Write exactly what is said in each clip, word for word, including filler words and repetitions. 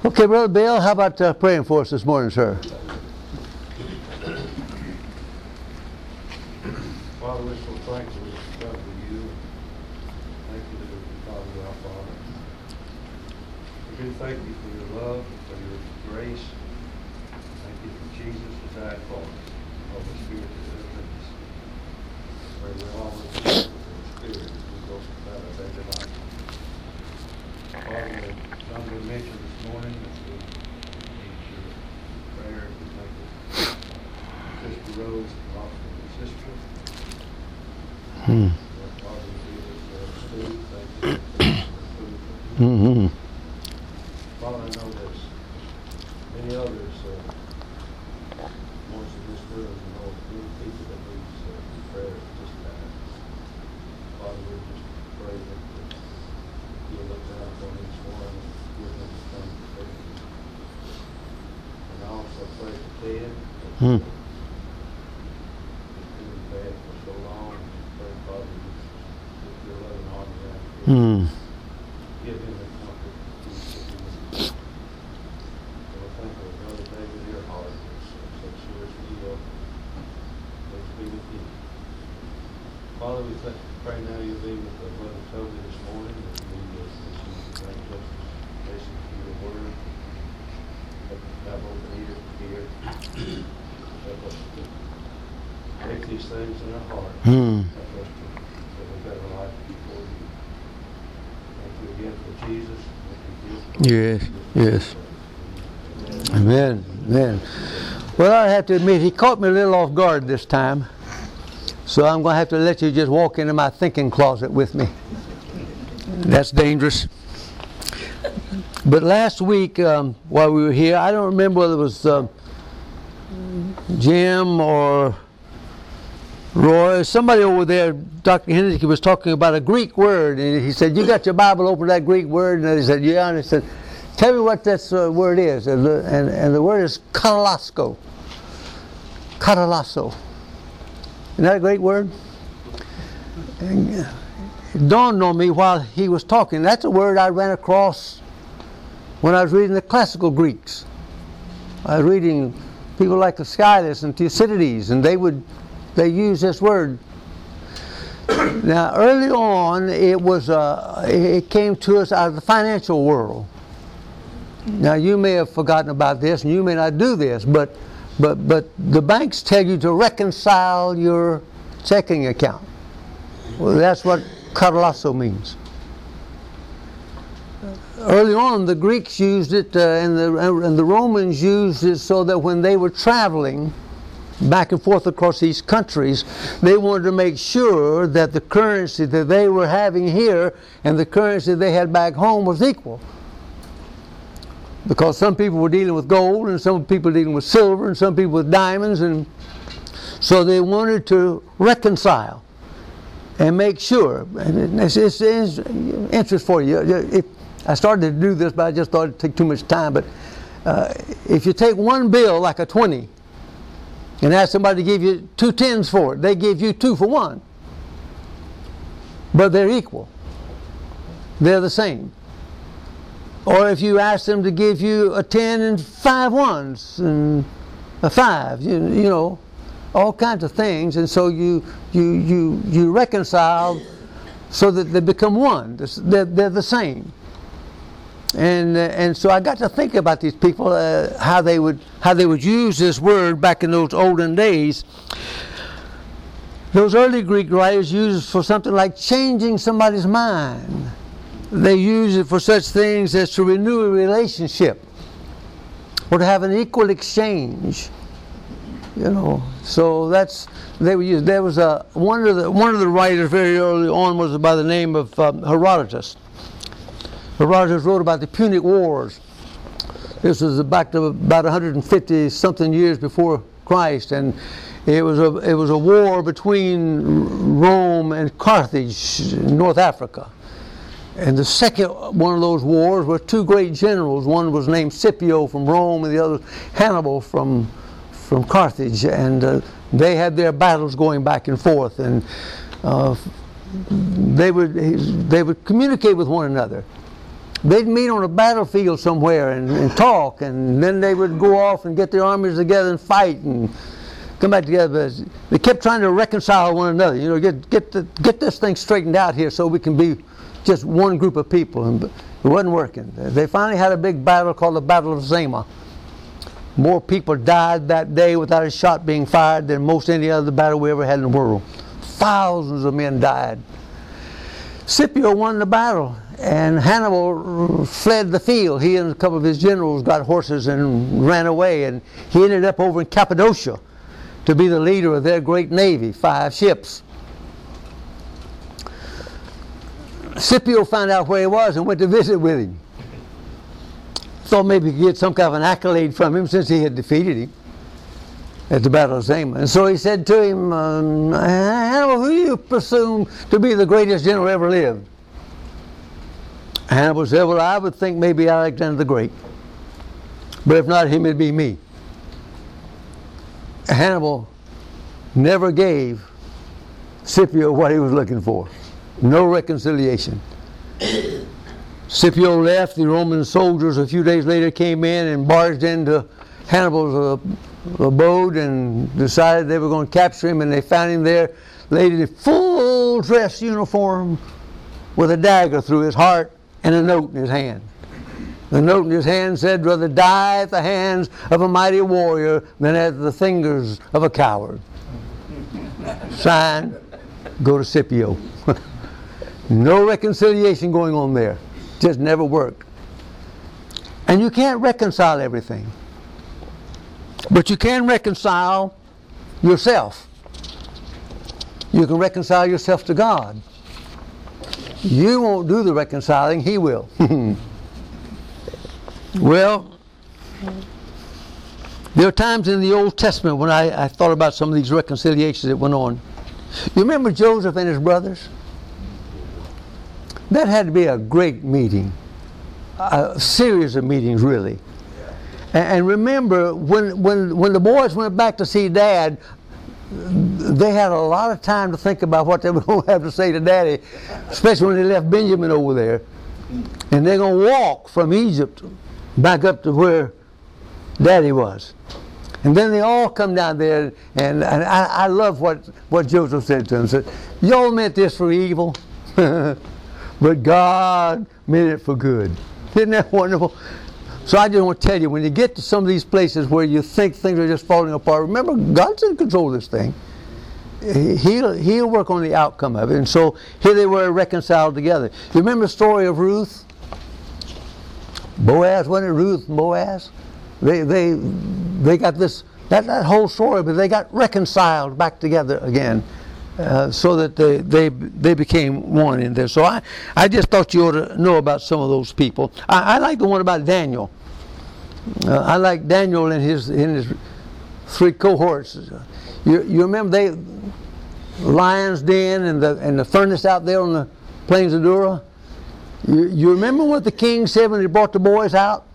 Okay, Brother Bill, how about uh, praying for us this morning, sir? Father, we're so thankful to come to you. Thank you that we call you our Father. We do thank you for your love, for your grace. Thank you for Jesus who died for us. Holy Spirit that lives in us. Pray we always be with the Spirit as we go about our daily life. Father, some we mentioned this morning that we need your prayer to make it. Sister Rose, and sister. Hmm. Mm-hmm. Father, I know there's many others, uh, ones in this room, and all many people that need uh, prayer at this time. Father, we just pray that you'll look down upon each one and give them the thing that they need. And I also pray for Ted. Hmm. He's been bad for so long. Pray, Father, that your loving arm around him. Hmm. Give him the comfort that he's seeking in you. So I thank you, Brother David Earhart, who's so seriously ill. Let's be with you. Father, we thank, pray now you'll be with the Brother Toby this morning, and we will continue to bring justice, listen to your word. Have open ears to hear. Help us to take these things in our heart. Hmm. Help us to live a better life before you. Thank you again for Jesus. Thank you Yes, yes. Amen, amen. Well, I have to admit, he caught me a little off guard this time. So I'm going to have to let you just walk into my thinking closet with me. That's dangerous. But last week, um, while we were here, I don't remember whether it was uh, Jim or Roy, somebody over there, Doctor Hennessy was talking about a Greek word, and he said, you got your Bible open to that Greek word? And he said, yeah. And he said, tell me what this uh, word is. And the, and, and the word is katalasko. Katalasso. Isn't that a great word? And it dawned on me while he was talking. That's a word I ran across when I was reading the classical Greeks. I was reading people like Aeschylus and Thucydides, and they would they use this word. Now, early on, it was uh, it came to us out of the financial world. Now, you may have forgotten about this, and you may not do this, but but but the banks tell you to reconcile your checking account. Well, that's what katalasso means. Early on, the Greeks used it, uh, and, the, and the Romans used it so that when they were traveling back and forth across these countries, they wanted to make sure that the currency that they were having here and the currency they had back home was equal. Because some people were dealing with gold, and some people dealing with silver, and some people with diamonds, and so they wanted to reconcile and make sure. And it's, it's, it's interest for you. If, I started to do this, but I just thought it'd take too much time. But uh, if you take one bill, like a twenty, and ask somebody to give you two tens for it, they give you two for one. But they're equal. They're the same. Or if you ask them to give you a ten and five ones and a five, you, you know, all kinds of things, and so you you you you reconcile so that they become one. They're, they're the same. And uh, and so I got to think about these people, uh, how they would how they would use this word back in those olden days. Those early Greek writers used it for something like changing somebody's mind. They use it for such things as to renew a relationship or to have an equal exchange. You know, so that's they were used. There was a one of the one of the writers very early on was by the name of um, Herodotus. Herodotus wrote about the Punic Wars. This was back to about one hundred fifty something years before Christ, and it was a it was a war between Rome and Carthage in North Africa. And the second one of those wars were two great generals. One was named Scipio from Rome, and the other Hannibal from from Carthage. And uh, they had their battles going back and forth, and uh, they would they would communicate with one another. They'd meet on a battlefield somewhere and, and talk, and then they would go off and get their armies together and fight and come back together. But they kept trying to reconcile one another. You know, get get the, get this thing straightened out here so we can be just one group of people. And it wasn't working. They finally had a big battle called the Battle of Zama. More people died that day without a shot being fired than most any other battle we ever had in the world. Thousands of men died. Scipio won the battle, and Hannibal fled the field. He and a couple of his generals got horses and ran away, and he ended up over in Cappadocia to be the leader of their great navy, five ships. Scipio found out where he was and went to visit with him. Thought maybe he could get some kind of an accolade from him since he had defeated him at the Battle of Zama. And so he said to him, um, Hannibal, who do you presume to be the greatest general ever lived? Hannibal said, well, I would think maybe Alexander the Great. But if not him, it'd be me. Hannibal never gave Scipio what he was looking for. No reconciliation. Scipio left. The Roman soldiers a few days later came in and barged into Hannibal's uh, abode and decided they were going to capture him, and they found him there laid in a full dress uniform with a dagger through his heart and a note in his hand. The note in his hand said, rather die at the hands of a mighty warrior than at the fingers of a coward. Signed, go to Scipio. No reconciliation going on there. Just never worked. And you can't reconcile everything. But you can reconcile yourself. You can reconcile yourself to God. You won't do the reconciling, He will. Well, there are times in the Old Testament when I, I thought about some of these reconciliations that went on. You remember Joseph and his brothers? That had to be a great meeting. A series of meetings, really. And remember, when, when, when the boys went back to see Dad, they had a lot of time to think about what they were going to have to say to Daddy, especially when they left Benjamin over there. And they're going to walk from Egypt back up to where Daddy was. And then they all come down there, and, and I, I love what, what Joseph said to them. He said, y'all meant this for evil, but God meant it for good. Isn't that wonderful? So I just want to tell you, when you get to some of these places where you think things are just falling apart, remember, God's in control of this thing. He'll, he'll work on the outcome of it. And so here they were reconciled together. You remember the story of Ruth? Boaz, wasn't it Ruth and Boaz? They, they, they got this, that, that whole story, but they got reconciled back together again. Uh, so that they, they they became one in there. So I, I just thought you ought to know about some of those people. I, I like the one about Daniel. Uh, I like Daniel and his in his three cohorts. You, you remember they lion's den and the and the furnace out there on the plains of Dura? You, you remember what the king said when he brought the boys out?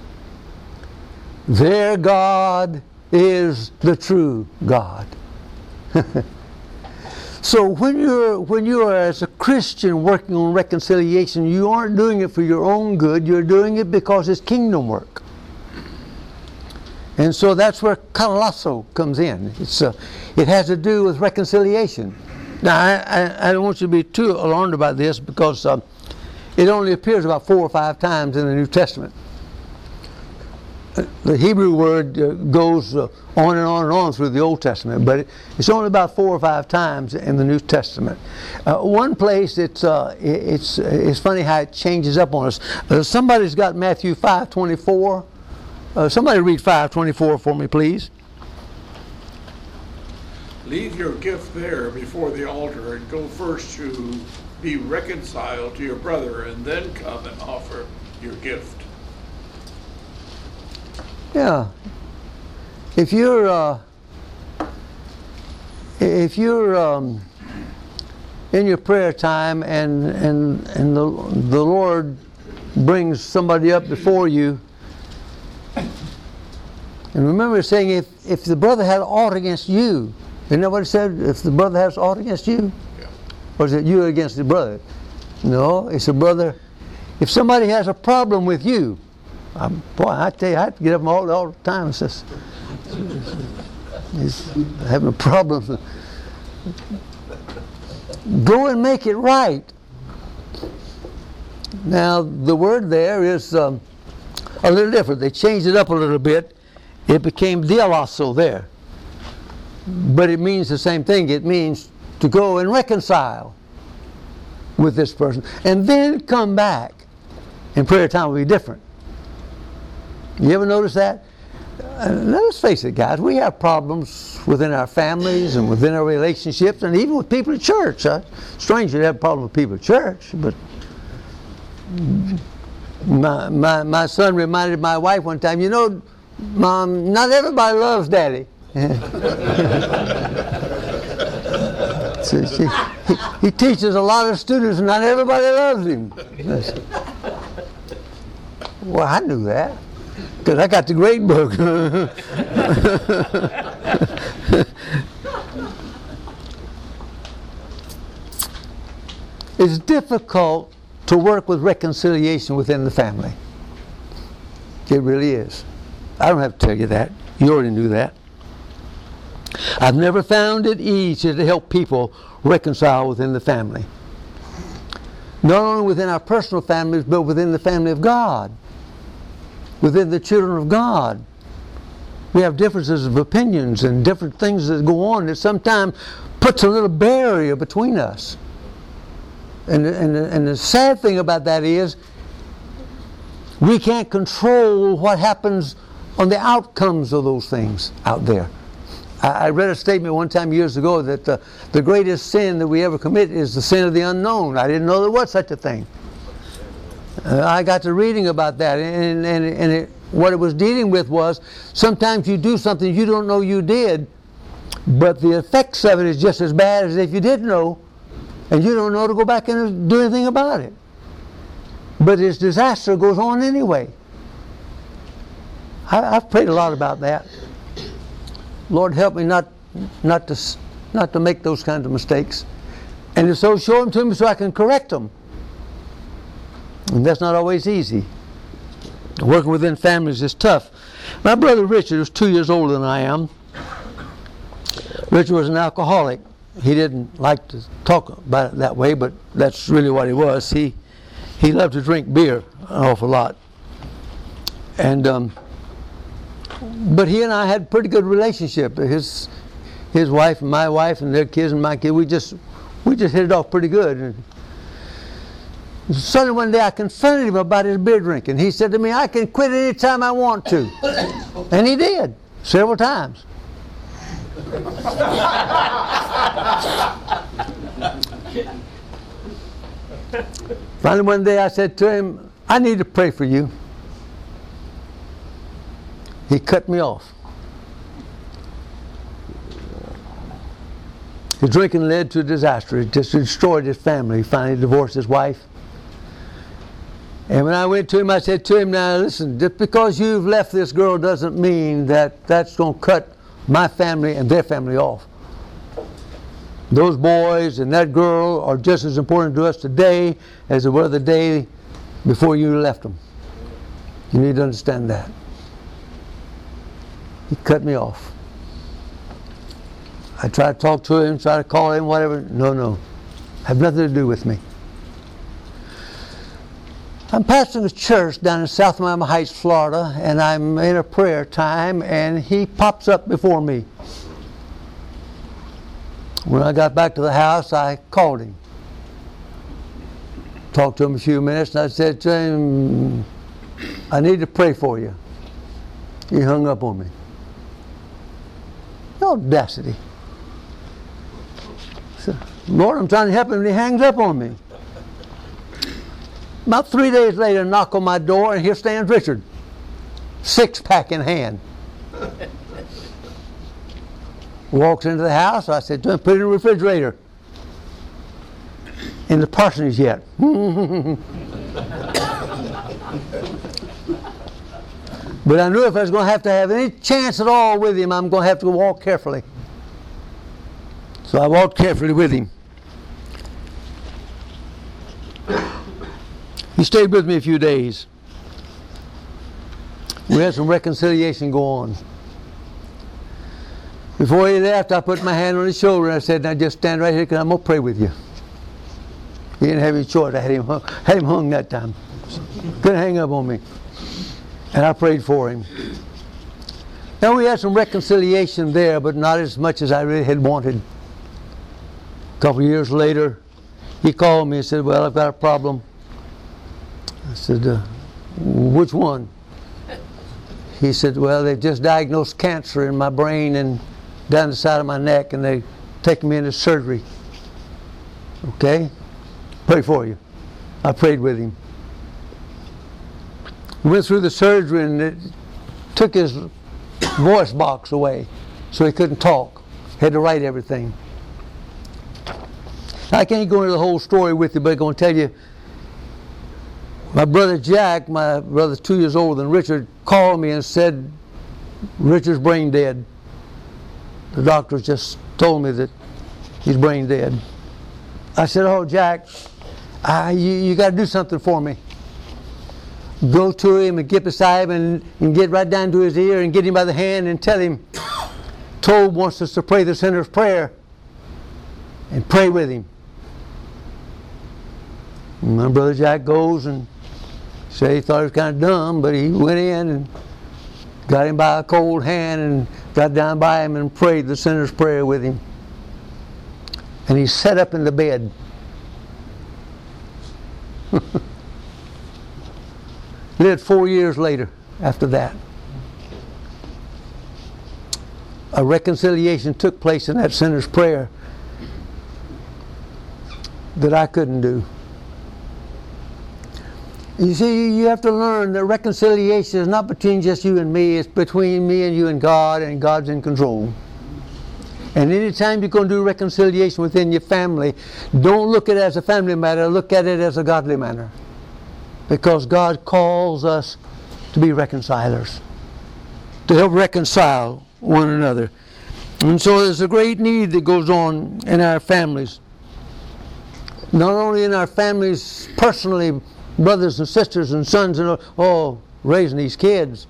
Their God is the true God. So when you're when you are as a Christian working on reconciliation, you aren't doing it for your own good. You're doing it because it's kingdom work. And so that's where kalasso comes in. It's uh, it has to do with reconciliation. Now I, I, I don't want you to be too alarmed about this because uh, it only appears about four or five times in the New Testament. The Hebrew word uh, goes uh, on and on and on through the Old Testament, but it, it's only about four or five times in the New Testament. Uh, one place, it's uh, it's it's funny how it changes up on us. Uh, somebody's got Matthew five twenty-four. Uh, somebody read five twenty-four for me, please. Leave your gift there before the altar and go first to be reconciled to your brother, and then come and offer your gift. Yeah. If you're uh, if you're um, in your prayer time and and and the the Lord brings somebody up before you, and remember saying if if the brother had aught against you, isn't that what it said? If the brother has aught against you, Yeah. or is it you against the brother? No, it's a brother If somebody has a problem with you, I'm, boy, I tell you, I have to get up all, all the time and says, he's having a problem. Go and make it right. Now, the word there is um, a little different. They changed it up a little bit. It became dialasso there. But it means the same thing. It means to go and reconcile with this person. And then come back. And prayer time will be different. You ever notice that? Uh, let's face it, guys. We have problems within our families and within our relationships and even with people at church. Uh, strange to have a problem with people at church, but my, my, my son reminded my wife one time, you know, Mom, not everybody loves Daddy. So she, he, he teaches a lot of students and not everybody loves him. Well, I knew that because I got the grade book. It's difficult to work with reconciliation within the family. It really is. I don't have to tell you that. You already knew that. I've never found it easy to help people reconcile within the family. Not only within our personal families, but within the family of God. Within the children of God. We have differences of opinions and different things that go on that sometimes puts a little barrier between us. And, and, and the sad thing about that is we can't control what happens on the outcomes of those things out there. I, I read a statement one time years ago that uh, the greatest sin that we ever commit is the sin of the unknown. I didn't know there was such a thing. Uh, I got to reading about that, and, and, and it, what it was dealing with was sometimes you do something you don't know you did, but the effects of it is just as bad as if you did know, and you don't know to go back and do anything about it. But this disaster goes on anyway. I, I've prayed a lot about that. Lord, help me not, not to, not to make those kinds of mistakes, and if so, show them to me so I can correct them. And that's not always easy. Working within families is tough. My brother Richard was two years older than I am. Richard was an alcoholic. He didn't like to talk about it that way, but that's really what he was. He he loved to drink beer an awful lot. And um, but he and I had a pretty good relationship. His his wife and my wife and their kids and my kids, we just we just hit it off pretty good. And suddenly one day I confronted him about his beer drinking. He said to me, I can quit any time I want to. And he did, several times. Finally one day I said to him, I need to pray for you. He cut me off. His drinking led to a disaster. It just destroyed his family. He finally divorced his wife. And when I went to him, I said to him, now listen, just because you've left this girl doesn't mean that that's going to cut my family and their family off. Those boys and that girl are just as important to us today as they were the day before you left them. You need to understand that. He cut me off. I tried to talk to him, tried to call him, whatever. No, no. Have nothing to do with me. I'm pastoring a church down in South Miami Heights, Florida, and I'm in a prayer time, and he pops up before me. When I got back to the house, I called him. Talked to him a few minutes, and I said to him, I need to pray for you. He hung up on me. The audacity. I said, Lord, I'm trying to help him, and he hangs up on me. About three days later, knock on my door, and here stands Richard, six-pack in hand. Walks into the house. I said to him, put it in the refrigerator. In the parsonage yet. But I knew if I was going to have to have any chance at all with him, I'm going to have to walk carefully. So I walked carefully with him. He stayed with me a few days. We had some reconciliation go on. Before he left, I put my hand on his shoulder and I said, now just stand right here because I'm going to pray with you. He didn't have any choice. I had him hung, had him hung that time. Couldn't hang up on me. And I prayed for him. Now we had some reconciliation there, but not as much as I really had wanted. A couple of years later, he called me and said, well, I've got a problem. I said, uh, which one? He said, well, they've just diagnosed cancer in my brain and down the side of my neck, and they're taking me into surgery. Okay? Pray for you. I prayed with him. We went through the surgery, and it took his voice box away, so he couldn't talk. Had to write everything. I can't go into the whole story with you, but I'm going to tell you, my brother Jack, my brother's two years older than Richard, called me and said, Richard's brain dead. The doctors just told me that he's brain dead. I said, oh, Jack, I, you, you got to do something for me. Go to him and get beside him and, and get right down to his ear and get him by the hand and tell him, Tobe wants us to pray the sinner's prayer, and pray with him. And my brother Jack goes and said he thought it was kind of dumb, but he went in and got him by a cold hand and got down by him and prayed the sinner's prayer with him. And he sat up in the bed. Lived four years later after that. A reconciliation took place in that sinner's prayer that I couldn't do. You see, you have to learn that reconciliation is not between just you and me, it's between me and you and God, and God's in control. And anytime you're going to do reconciliation within your family, don't look at it as a family matter, look at it as a godly matter. Because God calls us to be reconcilers, to help reconcile one another. And so there's a great need that goes on in our families. Not only in our families personally, brothers and sisters and sons and all, raising these kids.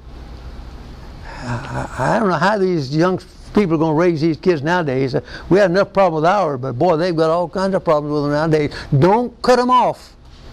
I, I don't know how these young people are going to raise these kids nowadays. We had enough problem with ours, but boy, they've got all kinds of problems with them nowadays. Don't cut them off.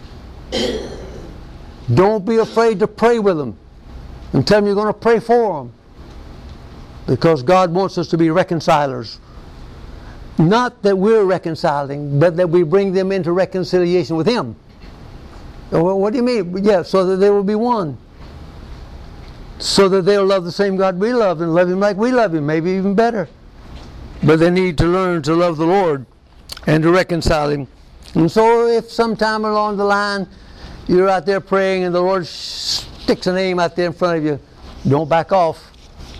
Don't be afraid to pray with them and tell them you're going to pray for them. Because God wants us to be reconcilers. Not that we're reconciling, but that we bring them into reconciliation with Him. Well, what do you mean? Yeah, so that they will be one. So that they'll love the same God we love and love Him like we love Him, maybe even better. But they need to learn to love the Lord and to reconcile Him. And so if sometime along the line you're out there praying and the Lord sticks a name out there in front of you, don't back off.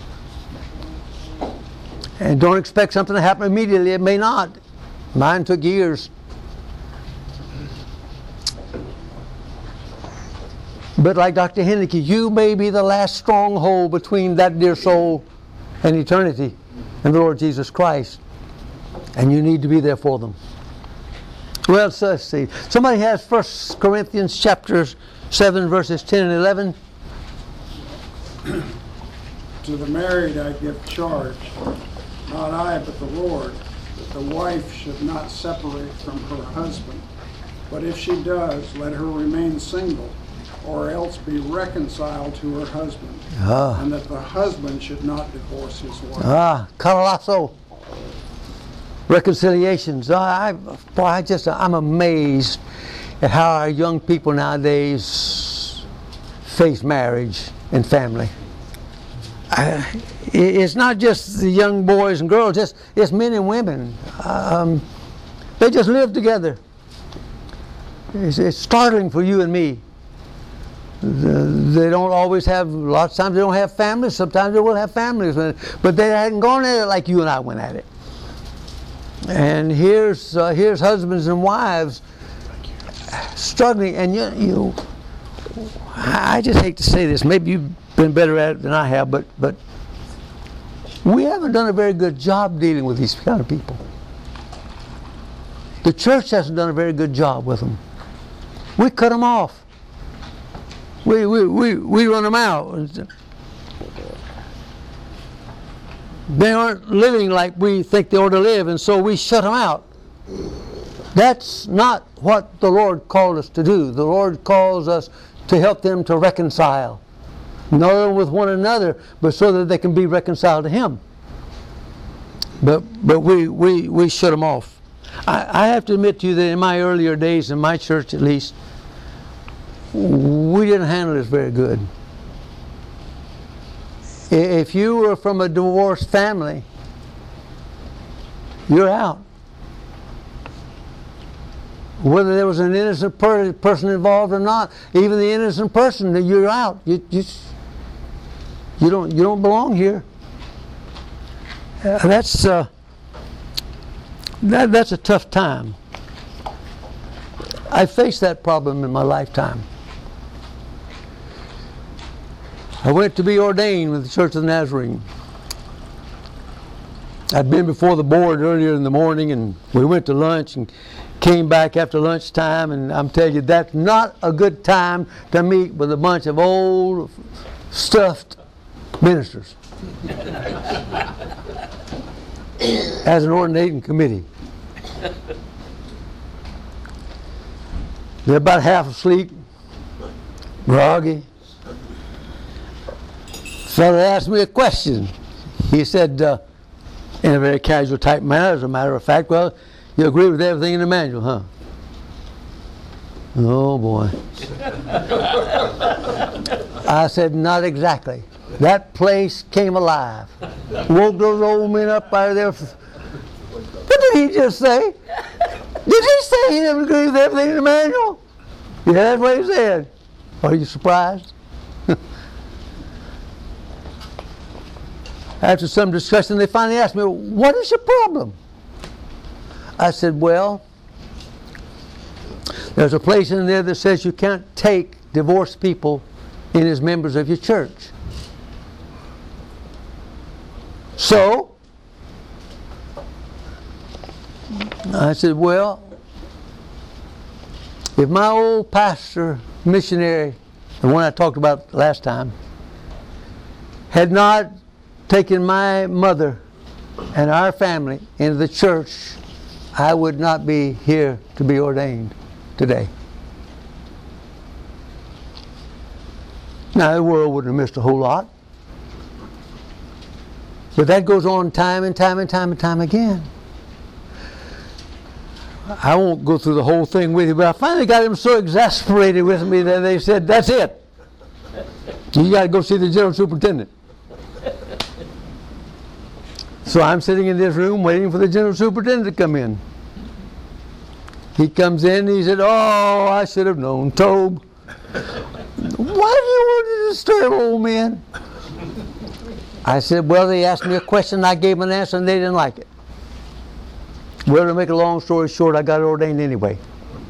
And don't expect something to happen immediately. It may not. Mine took years. But like Doctor Henneke, you may be the last stronghold between that dear soul and eternity and the Lord Jesus Christ. And you need to be there for them. Well, so let's see. Somebody has First Corinthians chapter seven, verses ten and eleven. To the married I give charge, not I, but the Lord, that the wife should not separate from her husband. But if she does, let her remain single, or else be reconciled to her husband. Ah. And that the husband should not divorce his wife. Ah, Carlasso. Reconciliations. I, boy, I just, I'm amazed at how our young people nowadays face marriage and family. I, it's not just the young boys and girls, it's, it's men and women. Um, they just live together. It's, it's startling for you and me. They don't always have, lots of times they don't have families, sometimes they will have families, but they hadn't gone at it like you and I went at it. And here's uh, here's husbands and wives struggling, and you, you, I just hate to say this, maybe you've been better at it than I have, but, but we haven't done a very good job dealing with these kind of people. The church hasn't done a very good job with them. We cut them off. we, we, we, we run them out. They aren't living like we think they ought to live, and so we shut them out. That's not what the Lord called us to do. The Lord calls us to help them to reconcile. Not only with one another, but so that they can be reconciled to Him. But but we, we, we shut them off. I, I have to admit to you that in my earlier days, in my church at least, we didn't handle this very good. If you were from a divorced family, you're out. Whether there was an innocent per person involved or not, even the innocent person, you're out. You, you, you don't you don't belong here. Uh, that's uh, that that's a tough time. I faced that problem in my lifetime. I went to be ordained with the Church of the Nazarene. I'd been before the board earlier in the morning, and we went to lunch and came back after lunchtime, and I'm telling you, that's not a good time to meet with a bunch of old, stuffed ministers as an ordinating committee. They're about half asleep, groggy. Fellow asked me a question. He said, uh, in a very casual type manner, as a matter of fact, well, you agree with everything in the manual, huh? Oh boy. I said, not exactly. That place came alive. Woke those old men up out of there. What did he just say? Did he say he didn't agree with everything in the manual? Yeah, that's what he said. Are you surprised? After some discussion, they finally asked me, what is your problem? I said, well, there's a place in there that says you can't take divorced people in as members of your church. So, I said, well, if my old pastor, missionary, the one I talked about last time, had not taken my mother and our family into the church, I would not be here to be ordained today. Now, the world wouldn't have missed a whole lot. But that goes on time and time and time and time again. I won't go through the whole thing with you, but I finally got them so exasperated with me that they said, that's it. You got to go see the general superintendent. So I'm sitting in this room waiting for the general superintendent to come in. He comes in and he said, oh, I should have known. Tobe, why do you want to disturb old men? I said, well, they asked me a question, I gave them an answer, and they didn't like it. Well, to make a long story short, I got ordained anyway.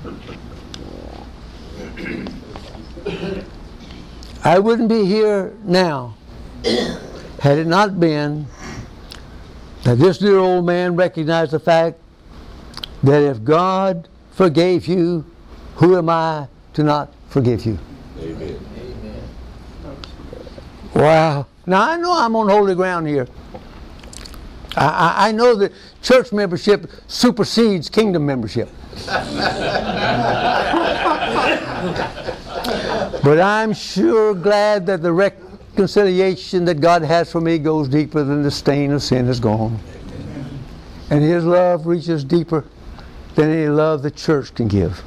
I wouldn't be here now had it not been that this dear old man recognized the fact that if God forgave you, who am I to not forgive you? Amen. Wow. Now, I know I'm on holy ground here. I, I, I know that church membership supersedes kingdom membership. But I'm sure glad that the reconciliation that God has for me goes deeper than the stain of sin is gone. And His love reaches deeper than any love the church can give.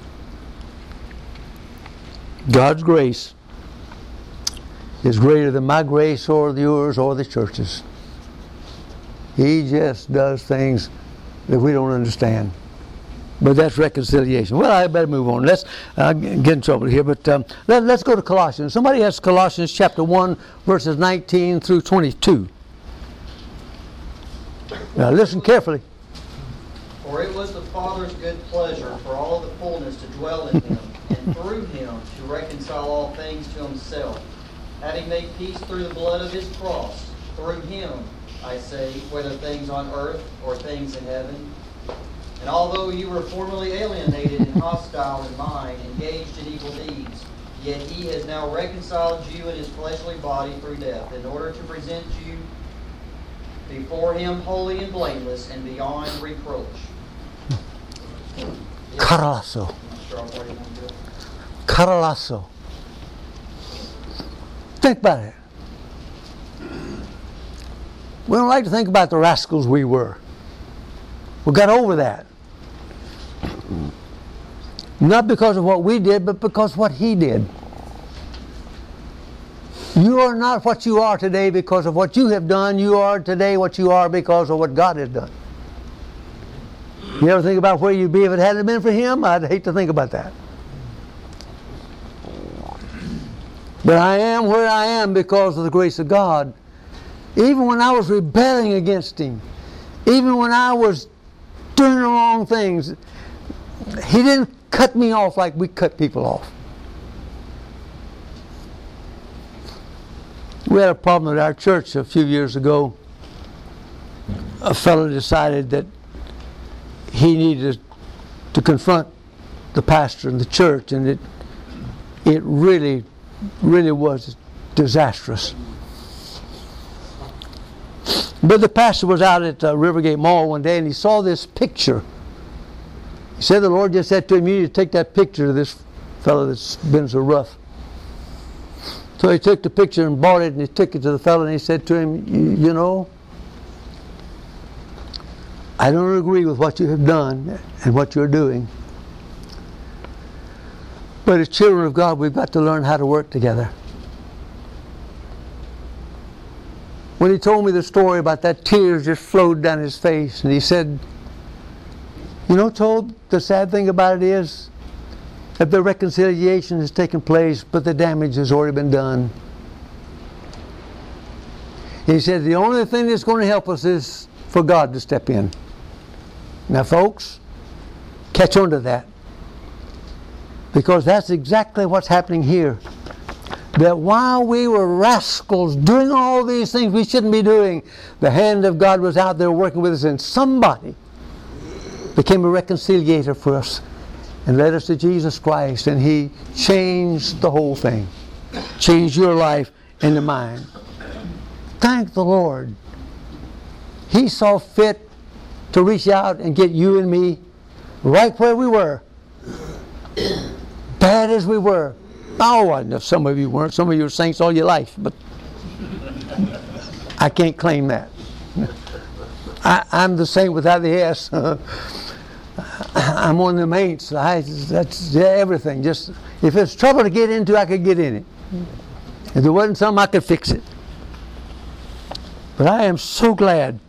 God's grace is greater than my grace or yours or the church's. He just does things that we don't understand. But that's reconciliation. Well, I better move on. Let's uh, get in trouble here. But um, let, let's go to Colossians. Somebody has Colossians chapter one, verses nineteen through twenty-two. Now listen carefully. For it was the Father's good pleasure for all the fullness to dwell in Him, and through Him to reconcile all things to Himself, having made peace through the blood of His cross. Through Him, I say, whether things on earth or things in heaven. And although you were formerly alienated and hostile in mind, engaged in evil deeds, Yet he has now reconciled you in his fleshly body through death, in order to present you before him holy and blameless and beyond reproach. Caralasso. Caralasso. Think about it. We don't like to think about the rascals we were. We got over that. Not because of what we did, but because of what he did. You are not what you are today because of what you have done. You are today what you are because of what God has done. You ever think about where you'd be if it hadn't been for him? I'd hate to think about that. But I am where I am because of the grace of God. Even when I was rebelling against him, even when I was doing the wrong things, he didn't cut me off like we cut people off. We had a problem at our church a few years ago. A fellow decided that he needed to confront the pastor and the church, and it it really, really was disastrous. But the pastor was out at uh, Rivergate Mall one day, and he saw this picture. He said the Lord just said to him, you need to take that picture of this fellow that's been so rough. So he took the picture and bought it, and he took it to the fellow, and he said to him, you, you know, I don't agree with what you have done and what you're doing. But as children of God, we've got to learn how to work together. When he told me the story about that, tears just flowed down his face, and he said, you know, Tobe, the sad thing about it is that the reconciliation has taken place, but the damage has already been done. He said the only thing that's going to help us is for God to step in. Now, folks, catch on to that. Because that's exactly what's happening here. That while we were rascals doing all these things we shouldn't be doing, the hand of God was out there working with us, and somebody became a reconciliator for us and led us to Jesus Christ, and he changed the whole thing. Changed your life into mine. Thank the Lord. He saw fit to reach out and get you and me right where we were. Bad as we were. Oh, I know some of you weren't. Some of you were saints all your life, but I can't claim that. I, I'm the saint without the S. I'm one of them ain'ts. I, that's everything. Just if it's trouble to get into, I could get in it. If there wasn't something, I could fix it. But I am so glad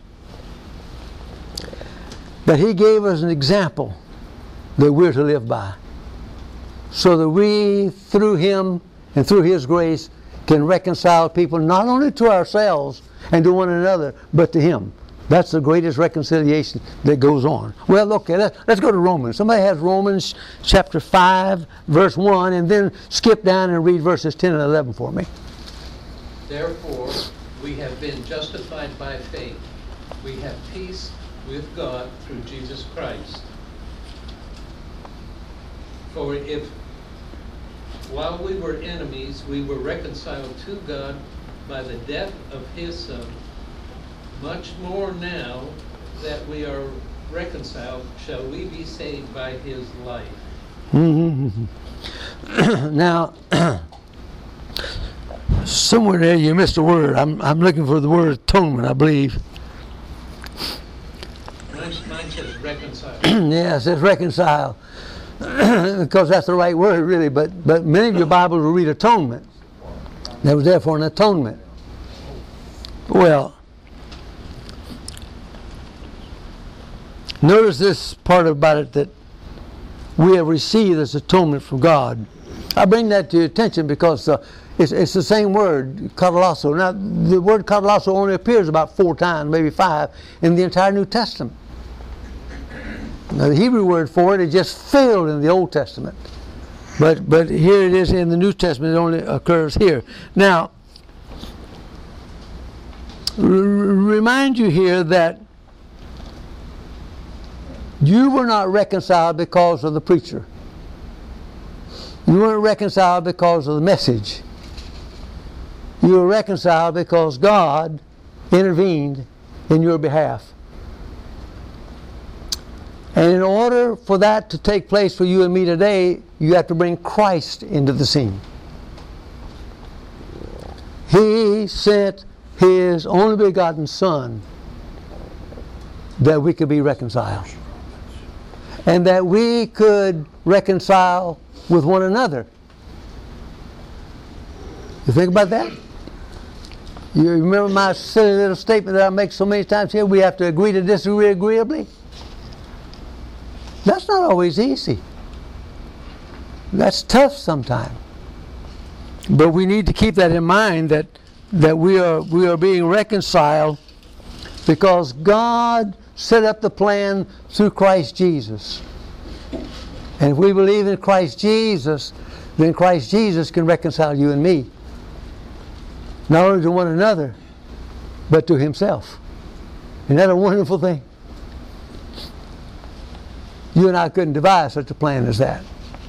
that he gave us an example that we're to live by, so that we, through him and through his grace, can reconcile people not only to ourselves and to one another, but to him. That's the greatest reconciliation that goes on. Well, okay, let, let's go to Romans. Somebody has Romans chapter five, verse one, and then skip down and read verses ten and eleven for me. Therefore, we have been justified by faith. We have peace with God through Jesus Christ. For if, while we were enemies, we were reconciled to God by the death of his Son, much more now that we are reconciled, shall we be saved by his life. Mm-hmm. Now, somewhere there you missed a word. I'm, I'm looking for the word atonement, I believe. Mine, mine says reconcile. Yeah, it says reconcile. Because that's the right word, really. But, but many of your Bibles will read atonement. That was there for an atonement. Well, notice this part about it, that we have received this atonement from God. I bring that to your attention because uh, it's, it's the same word, katalasso. Now, the word katalasso only appears about four times, maybe five, in the entire New Testament. Now, the Hebrew word for it, it just failed in the Old Testament. But, but here it is in the New Testament, it only occurs here. Now, r- remind you here that you were not reconciled because of the preacher. You weren't reconciled because of the message. You were reconciled because God intervened in your behalf. And in order for that to take place for you and me today, you have to bring Christ into the scene. He sent His only begotten Son that we could be reconciled. And that we could reconcile with one another. You think about that? You remember my silly little statement that I make so many times here? We have to agree to disagree agreeably. That's not always easy. That's tough sometimes. But we need to keep that in mind, that that we are we are being reconciled because God set up the plan through Christ Jesus. And if we believe in Christ Jesus, then Christ Jesus can reconcile you and me. Not only to one another, but to Himself. Isn't that a wonderful thing? You and I couldn't devise such a plan as that.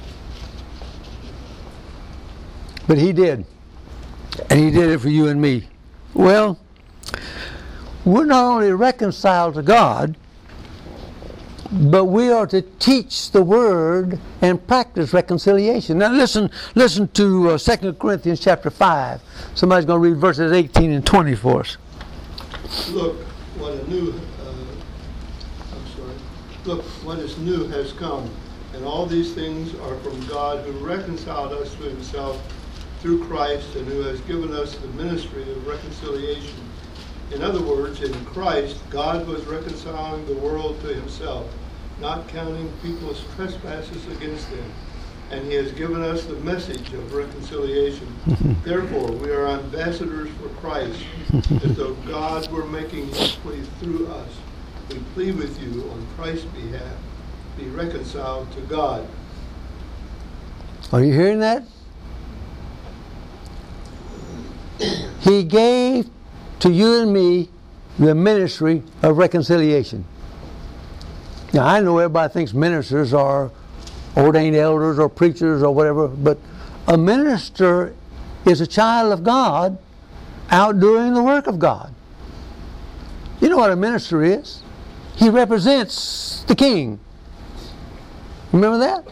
But He did. And He did it for you and me. Well, we're not only reconciled to God, but we are to teach the Word and practice reconciliation. Now listen, listen to uh, Second Corinthians chapter five. Somebody's going to read verses eighteen and twenty for us. Look, what a new, uh, I'm sorry. Look, what is new has come, and all these things are from God, who reconciled us to Himself through Christ, and who has given us the ministry of reconciliation. In other words, in Christ, God was reconciling the world to Himself, not counting people's trespasses against them. And He has given us the message of reconciliation. Therefore, we are ambassadors for Christ, as though God were making His plea through us. We plead with you on Christ's behalf, be reconciled to God. Are you hearing that? He gave to you and me the ministry of reconciliation. Now, I know everybody thinks ministers are ordained elders or preachers or whatever, but a minister is a child of God out doing the work of God. You know what a minister is? He represents the king. Remember that?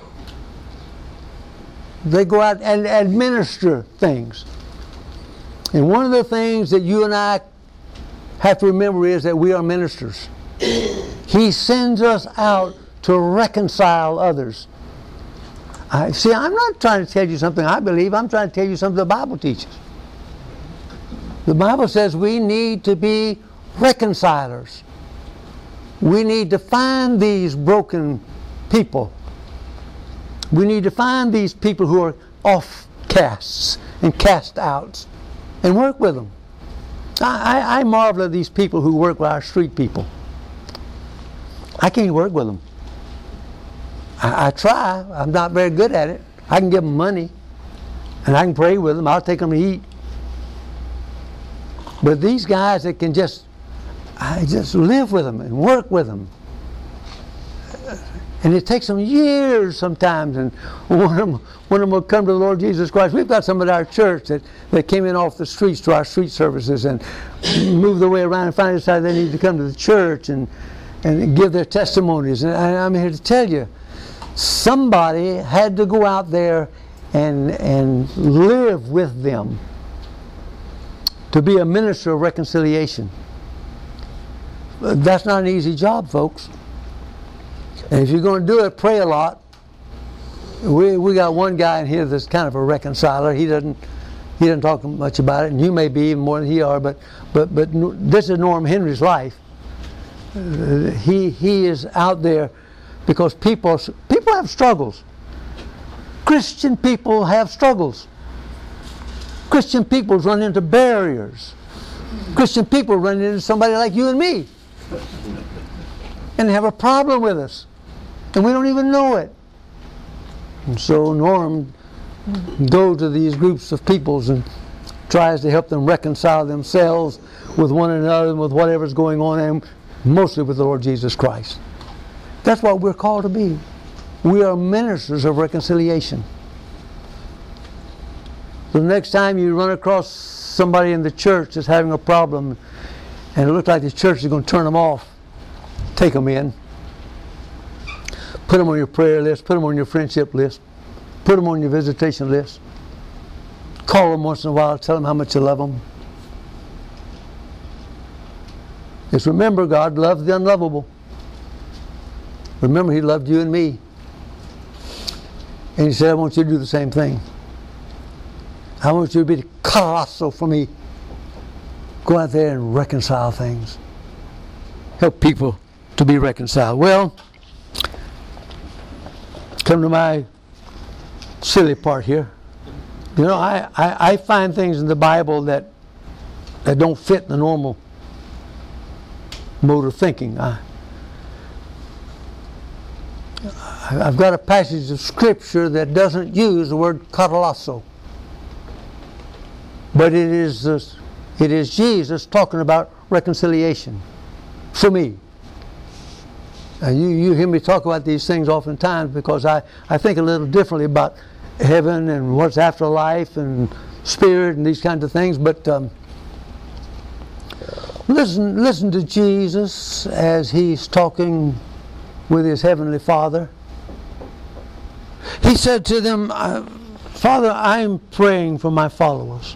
They go out and administer things. And one of the things that you and I have to remember is that we are ministers. He sends us out to reconcile others. I, see, I'm not trying to tell you something I believe. I'm trying to tell you something the Bible teaches. The Bible says we need to be reconcilers. We need to find these broken people. We need to find these people who are offcasts and cast outs and work with them. I, I, I marvel at these people who work with our street people. I can't work with them. I, I try. I'm not very good at it. I can give them money and I can pray with them. I'll take them to eat. But these guys that can just, I just live with them and work with them. And it takes them years sometimes, and one of them, one of them will come to the Lord Jesus Christ. We've got some at our church that, that came in off the streets to our street services and moved their way around and finally decided they needed to come to the church and, and give their testimonies. And I, I'm here to tell you, somebody had to go out there and, and live with them to be a minister of reconciliation. That's not an easy job, folks. And if you're going to do it, pray a lot. We we got one guy in here that's kind of a reconciler. He doesn't he doesn't talk much about it, and you may be even more than he are. But but but this is Norm Henry's life. Uh, he he is out there because people people have struggles. Christian people have struggles. Christian people run into barriers. Christian people run into somebody like you and me, and they have a problem with us. And we don't even know it. And so Norm goes to these groups of peoples and tries to help them reconcile themselves with one another and with whatever's going on, and mostly with the Lord Jesus Christ. That's what we're called to be. We are ministers of reconciliation. The next time you run across somebody in the church that's having a problem and it looks like the church is going to turn them off, take them in. Put them on your prayer list. Put them on your friendship list. Put them on your visitation list. Call them once in a while. Tell them how much you love them. Just remember, God loves the unlovable. Remember, He loved you and me. And He said, I want you to do the same thing. I want you to be colossal for me. Go out there and reconcile things. Help people to be reconciled. Well, come to my silly part here. You know, I, I, I find things in the Bible that that don't fit in the normal mode of thinking. I, I've got a passage of Scripture that doesn't use the word katalasso. But it is, uh, it is Jesus talking about reconciliation for me. And you, you hear me talk about these things oftentimes because I, I think a little differently about heaven and what's after life and spirit and these kinds of things. But um, listen, listen to Jesus as He's talking with His Heavenly Father. He said to them, Father, I'm praying for my followers.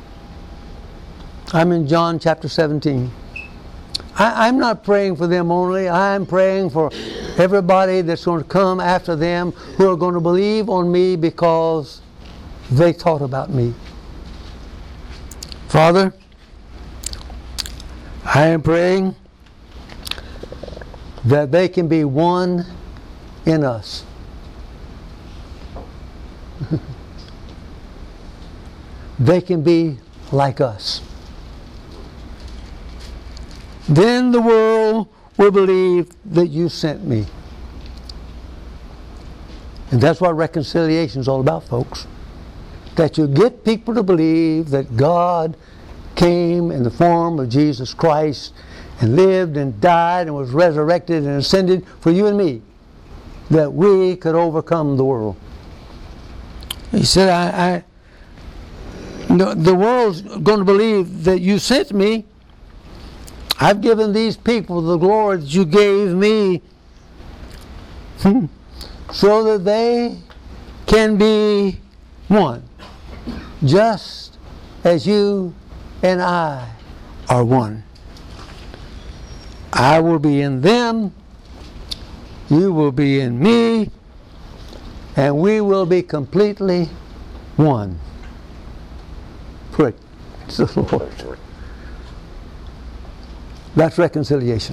I'm in John chapter seventeen. I, I'm not praying for them only. I'm praying for everybody that's going to come after them who are going to believe on me because they thought about me. Father, I am praying that they can be one in us. They can be like us. Then the world will believe that you sent me. And that's what reconciliation is all about, folks. That you get people to believe that God came in the form of Jesus Christ and lived and died and was resurrected and ascended for you and me, that we could overcome the world. He said, I, I no, the world's going to believe that you sent me. I've given these people the glory that you gave me so that they can be one, just as you and I are one. I will be in them, you will be in me, and we will be completely one. Praise the Lord. That's reconciliation.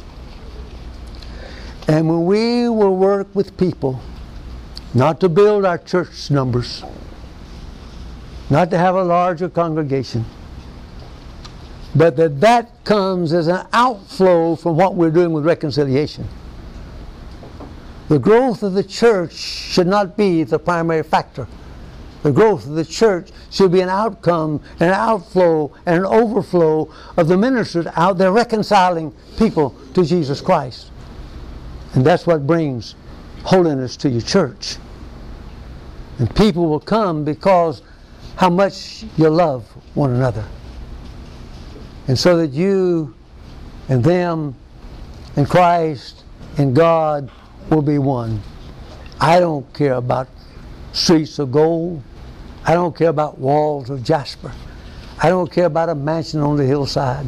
And when we will work with people, not to build our church numbers, not to have a larger congregation, but that that comes as an outflow from what we're doing with reconciliation. The growth of the church should not be the primary factor. The growth of the church should be an outcome, an outflow, and an overflow of the ministers out there reconciling people to Jesus Christ. And that's what brings holiness to your church. And people will come because how much you love one another. And so that you and them and Christ and God will be one. I don't care about streets of gold. I don't care about walls of jasper. I don't care about a mansion on the hillside.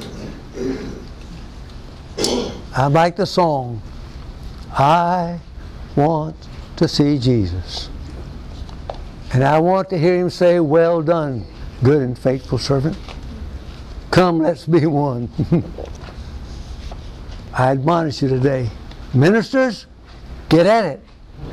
I like the song, I want to see Jesus. And I want to hear Him say, well done, good and faithful servant. Come, let's be one. I admonish you today. Ministers, get at it.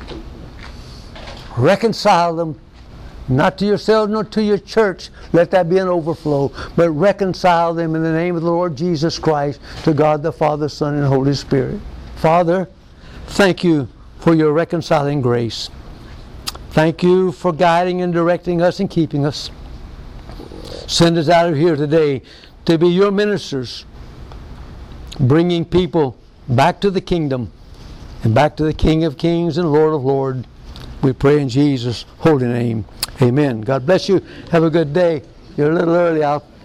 Reconcile them, not to yourselves nor to your church. Let that be an overflow. But reconcile them in the name of the Lord Jesus Christ to God the Father, Son, and Holy Spirit. Father, thank you for your reconciling grace. Thank you for guiding and directing us and keeping us. Send us out of here today to be your ministers, bringing people back to the kingdom and back to the King of Kings and Lord of Lords. We pray in Jesus' holy name. Amen. God bless you. Have a good day. You're a little early. I'll